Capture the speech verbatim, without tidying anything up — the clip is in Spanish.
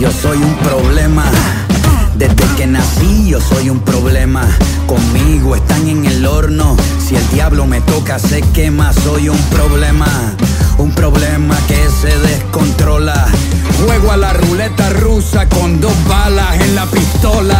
Yo soy un problema. Desde que nací yo soy un problema. Conmigo están en el horno. Si el diablo me toca se quema. Soy un problema. Un problema que se descontrola. Juego a la ruleta rusa con dos balas en la pistola.